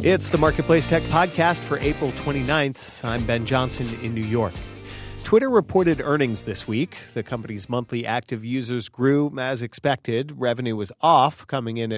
It's the Marketplace Tech Podcast for April 29th. I'm Ben Johnson in New York. Twitter reported earnings this week. The company's monthly active users grew as expected. Revenue was off, coming in at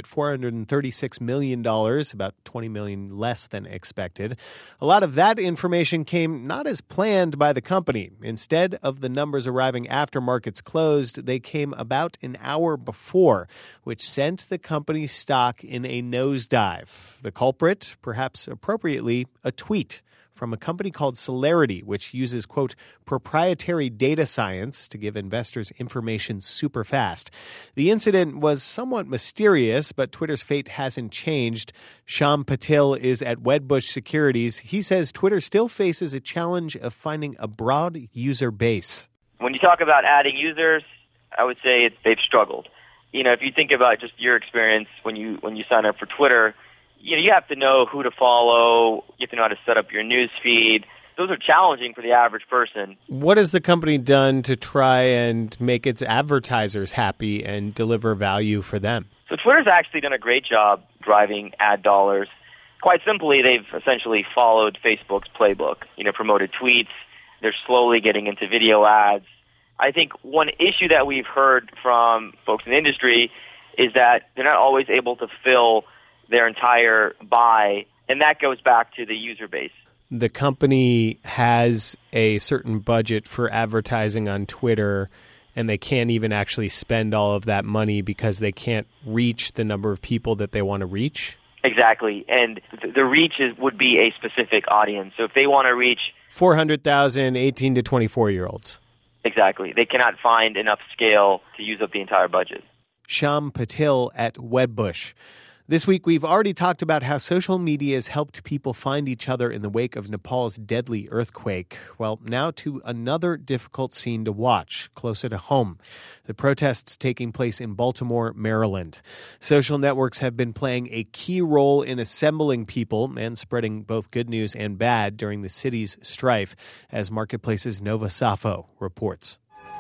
$436 million, about $20 million less than expected. A lot of that information came not as planned by the company. Instead of the numbers arriving after markets closed, they came about an hour before, which sent the company's stock in a nosedive. The culprit, perhaps appropriately, a tweet from a company called Celerity, which uses, quote, proprietary data science to give investors information super fast. The incident was somewhat mysterious, but Twitter's fate hasn't changed. Shyam Patil is at Wedbush Securities. He says Twitter still faces a challenge of finding a broad user base. When you talk about adding users, I would say they've struggled. If you think about just your experience when you sign up for Twitter, you have to know who to follow. You have to know how to set up your news feed. Those are challenging for the average person. What has the company done to try and make its advertisers happy and deliver value for them? So Twitter's actually done a great job driving ad dollars. Quite simply, they've essentially followed Facebook's playbook, promoted tweets. They're slowly getting into video ads. I think one issue that we've heard from folks in the industry is that they're not always able to fill their entire buy, and that goes back to the user base. The company has a certain budget for advertising on Twitter, and they can't even actually spend all of that money because they can't reach the number of people that they want to reach? Exactly, and the reach would be a specific audience. So if they want to reach 400,000 18 to 24-year-olds. Exactly. They cannot find enough scale to use up the entire budget. Shyam Patil at Wedbush. This week, we've already talked about how social media has helped people find each other in the wake of Nepal's deadly earthquake. Well, now to another difficult scene to watch, closer to home. The protests taking place in Baltimore, Maryland. Social networks have been playing a key role in assembling people and spreading both good news and bad during the city's strife, as Marketplace's Nova Safo reports.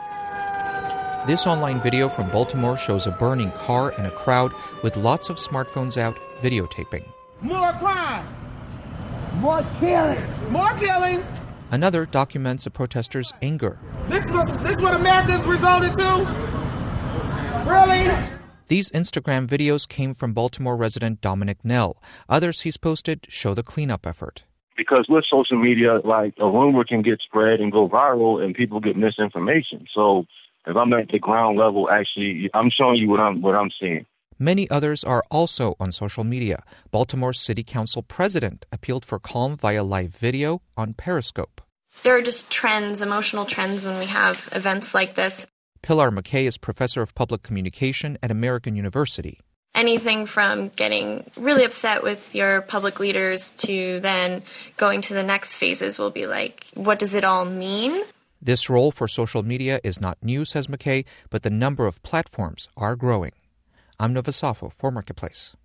This online video from Baltimore shows a burning car and a crowd with lots of smartphones out videotaping. More crime! More killing! More killing! Another documents a protester's anger. This is what America's resulted to? Really? These Instagram videos came from Baltimore resident Dominic Nell. Others he's posted show the cleanup effort. Because with social media, like a rumor can get spread and go viral and people get misinformation. So if I'm at the ground level, actually, I'm showing you what I'm seeing. Many others are also on social media. Baltimore's City Council president appealed for calm via live video on Periscope. There are just trends, emotional trends when we have events like this. Pilar McKay is professor of public communication at American University. Anything from getting really upset with your public leaders to then going to the next phases will be like, what does it all mean? This role for social media is not new, says McKay, but the number of platforms are growing. I'm Nova Safo for Marketplace.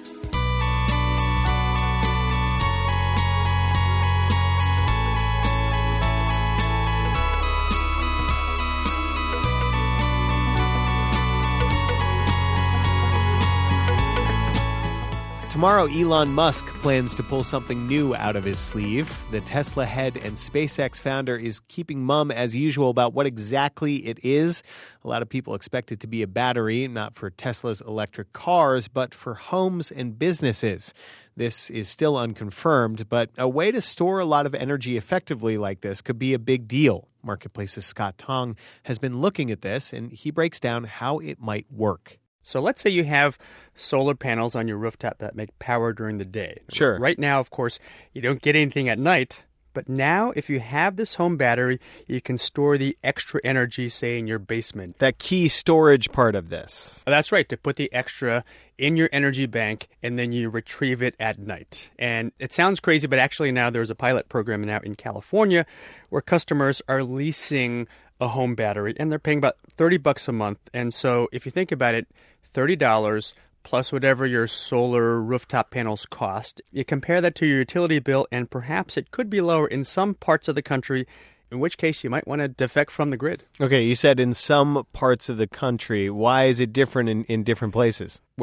Tomorrow, Elon Musk plans to pull something new out of his sleeve. The Tesla head and SpaceX founder is keeping mum as usual about what exactly it is. A lot of people expect it to be a battery, not for Tesla's electric cars, but for homes and businesses. This is still unconfirmed, but a way to store a lot of energy effectively like this could be a big deal. Marketplace's Scott Tong has been looking at this, and he breaks down how it might work. So let's say you have solar panels on your rooftop that make power during the day. Sure. Right now, of course, you don't get anything at night. But now, if you have this home battery, you can store the extra energy, say, in your basement. That key storage part of this. That's right, to put the extra in your energy bank, and then you retrieve it at night. And it sounds crazy, but actually now there's a pilot program now in California where customers are leasing a home battery, and they're paying about $30 a month. And so if you think about it, $30 plus whatever your solar rooftop panels cost. You compare that to your utility bill, and perhaps it could be lower in some parts of the country, in which case you might want to defect from the grid. Okay, you said in some parts of the country. Why is it different in different places? Well,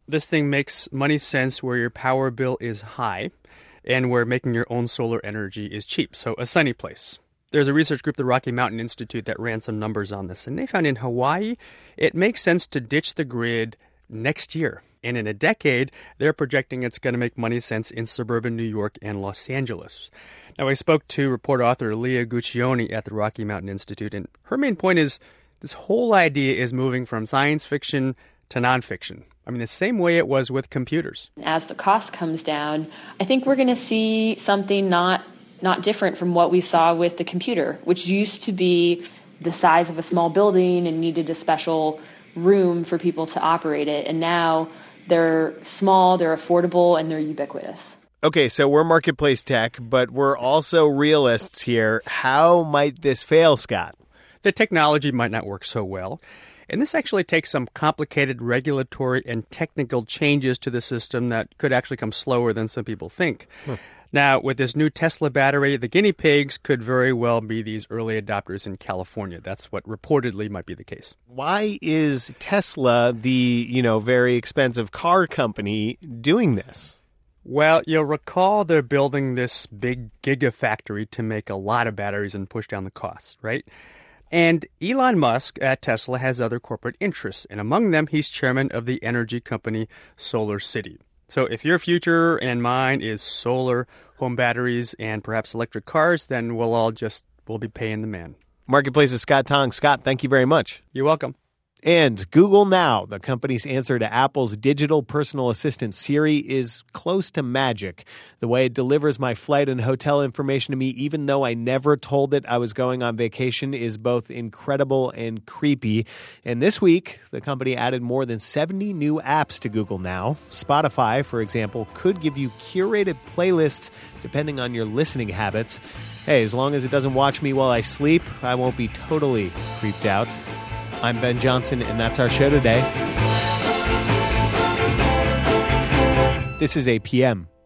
This thing makes money sense where your power bill is high and where making your own solar energy is cheap, so a sunny place. There's a research group, the Rocky Mountain Institute, that ran some numbers on this, and they found in Hawaii it makes sense to ditch the grid next year. And in a decade, they're projecting it's going to make money sense in suburban New York and Los Angeles. Now, I spoke to report-author Leah Guccione at the Rocky Mountain Institute, and her main point is this whole idea is moving from science fiction to nonfiction. I mean, the same way it was with computers. As the cost comes down, I think we're going to see something not different from what we saw with the computer, which used to be the size of a small building and needed a special room for people to operate it. And now they're small, they're affordable, and they're ubiquitous. Okay, so we're marketplace tech, but we're also realists here. How might this fail, Scott? The technology might not work so well. And this actually takes some complicated regulatory and technical changes to the system that could actually come slower than some people think. Now, with this new Tesla battery, the guinea pigs could very well be these early adopters in California. That's what reportedly might be the case. Why is Tesla, the, very expensive car company, doing this? Well, you'll recall they're building this big gigafactory to make a lot of batteries and push down the costs, right? And Elon Musk at Tesla has other corporate interests, and among them, he's chairman of the energy company Solar City. So if your future and mine is solar, home batteries, and perhaps electric cars, then we'll be paying the man. Marketplace's Scott Tong. Scott, thank you very much. You're welcome. And Google Now, the company's answer to Apple's digital personal assistant Siri, is close to magic. The way it delivers my flight and hotel information to me, even though I never told it I was going on vacation, is both incredible and creepy. And this week, the company added more than 70 new apps to Google Now. Spotify, for example, could give you curated playlists depending on your listening habits. Hey, as long as it doesn't watch me while I sleep, I won't be totally creeped out. I'm Ben Johnson, and that's our show today. This is APM.